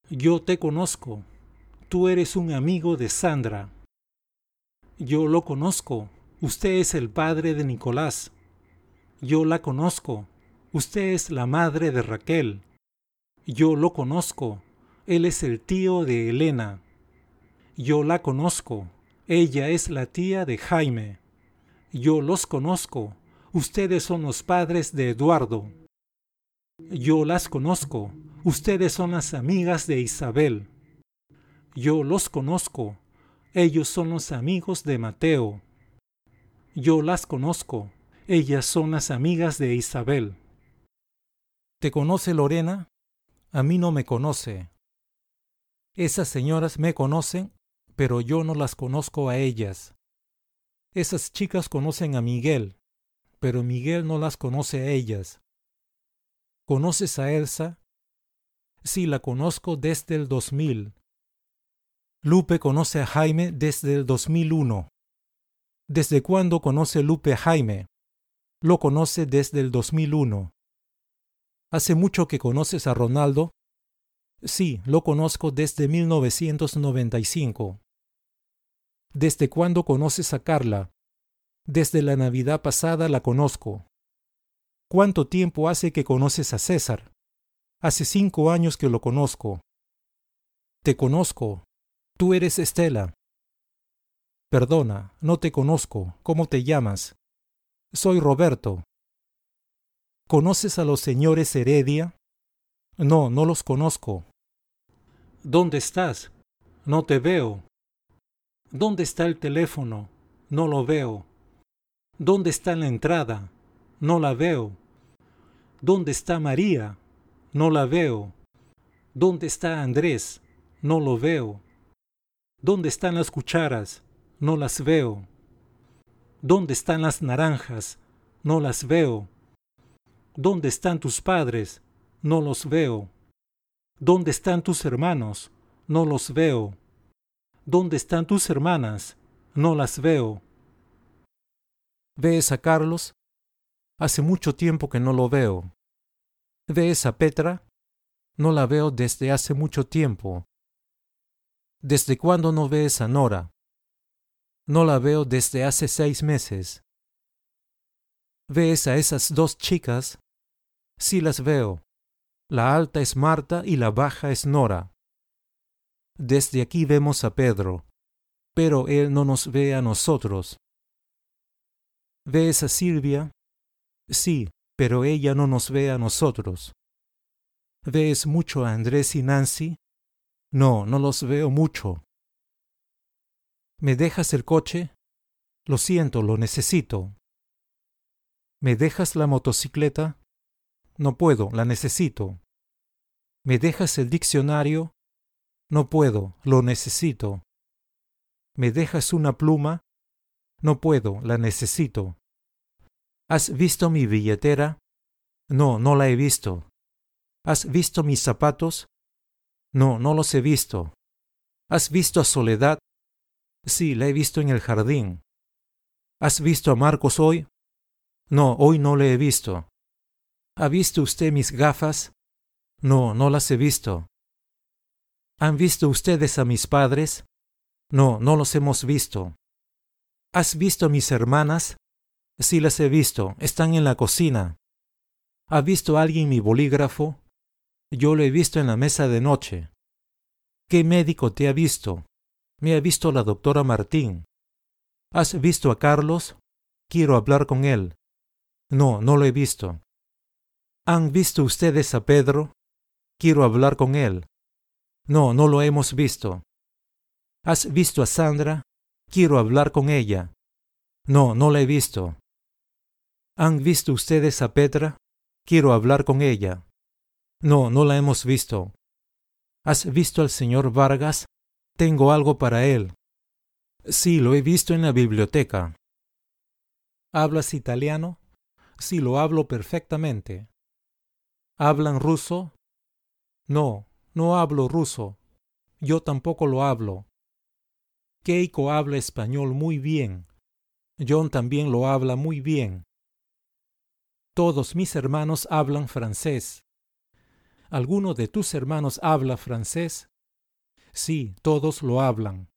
Yo te conozco. Tú eres un amigo de Sandra. Yo lo conozco. Usted es el padre de Nicolás. Yo la conozco. Usted es la madre de Raquel. Yo lo conozco. Él es el tío de Elena. Yo la conozco. Ella es la tía de Jaime. Yo los conozco. Ustedes son los padres de Eduardo. Yo las conozco. Ustedes son las amigas de Isabel. Yo los conozco. Ellos son los amigos de Mateo. Yo las conozco. Ellas son las amigas de Isabel. ¿Te conoce Lorena? A mí no me conoce. Esas señoras me conocen, pero yo no las conozco a ellas. Esas chicas conocen a Miguel, pero Miguel no las conoce a ellas. ¿Conoces a Elsa? Sí, la conozco desde el 2000. Lupe conoce a Jaime desde el 2001. ¿Desde cuándo conoce Lupe a Jaime? Lo conoce desde el 2001. ¿Hace mucho que conoces a Ronaldo? Sí, lo conozco desde 1995. ¿Desde cuándo conoces a Carla? Desde la Navidad pasada la conozco. ¿Cuánto tiempo hace que conoces a César? Hace 5 años que lo conozco. Te conozco. Tú eres Estela. Perdona, no te conozco. ¿Cómo te llamas? Soy Roberto. ¿Conoces a los señores Heredia? No, no los conozco. ¿Dónde estás? No te veo. ¿Dónde está el teléfono? No lo veo. ¿Dónde está la entrada? No la veo. ¿Dónde está María? No la veo. ¿Dónde está Andrés? No lo veo. ¿Dónde están las cucharas? No las veo. ¿Dónde están las naranjas? No las veo. ¿Dónde están tus padres? No los veo. ¿Dónde están tus hermanos? No los veo. ¿Dónde están tus hermanas? No las veo. ¿Ves a Carlos? Hace mucho tiempo que no lo veo. ¿Ves a Petra? No la veo desde hace mucho tiempo. ¿Desde cuándo no ves a Nora? No la veo desde hace 6 meses. ¿Ves a esas 2 chicas? Sí las veo. La alta es Marta y la baja es Nora. Desde aquí vemos a Pedro, pero él no nos ve a nosotros. ¿Ves a Silvia? Sí, pero ella no nos ve a nosotros. ¿Ves mucho a Andrés y Nancy? No, no los veo mucho. ¿Me dejas el coche? Lo siento, lo necesito. ¿Me dejas la motocicleta? No puedo, la necesito. ¿Me dejas el diccionario? No puedo, lo necesito. ¿Me dejas una pluma? No puedo, la necesito. ¿Has visto mi billetera? No, no la he visto. ¿Has visto mis zapatos? No, no los he visto. ¿Has visto a Soledad? Sí, la he visto en el jardín. ¿Has visto a Marcos hoy? No, hoy no le he visto. ¿Ha visto usted mis gafas? No, no las he visto. ¿Han visto ustedes a mis padres? No, no los hemos visto. ¿Has visto a mis hermanas? Sí las he visto, están en la cocina. ¿Ha visto alguien mi bolígrafo? Yo lo he visto en la mesa de noche. ¿Qué médico te ha visto? Me ha visto la doctora Martín. ¿Has visto a Carlos? Quiero hablar con él. No, no lo he visto. ¿Han visto ustedes a Pedro? Quiero hablar con él. No, no lo hemos visto. ¿Has visto a Sandra? Quiero hablar con ella. No, no la he visto. ¿Han visto ustedes a Petra? Quiero hablar con ella. No, no la hemos visto. ¿Has visto al señor Vargas? Tengo algo para él. Sí, lo he visto en la biblioteca. ¿Hablas italiano? Sí, lo hablo perfectamente. ¿Hablan ruso? No, no hablo ruso. Yo tampoco lo hablo. Keiko habla español muy bien. John también lo habla muy bien. Todos mis hermanos hablan francés. ¿Alguno de tus hermanos habla francés? Sí, todos lo hablan.